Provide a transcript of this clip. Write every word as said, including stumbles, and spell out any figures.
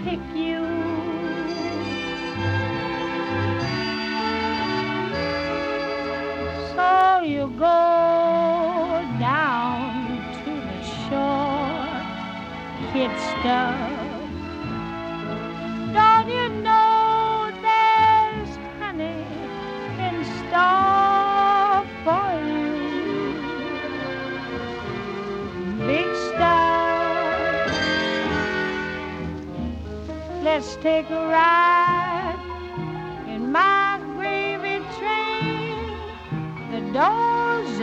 pick you. So you go down to the shore, kid stuff. Don't you know there's honey in store for you? Big stuff. Let's take a ride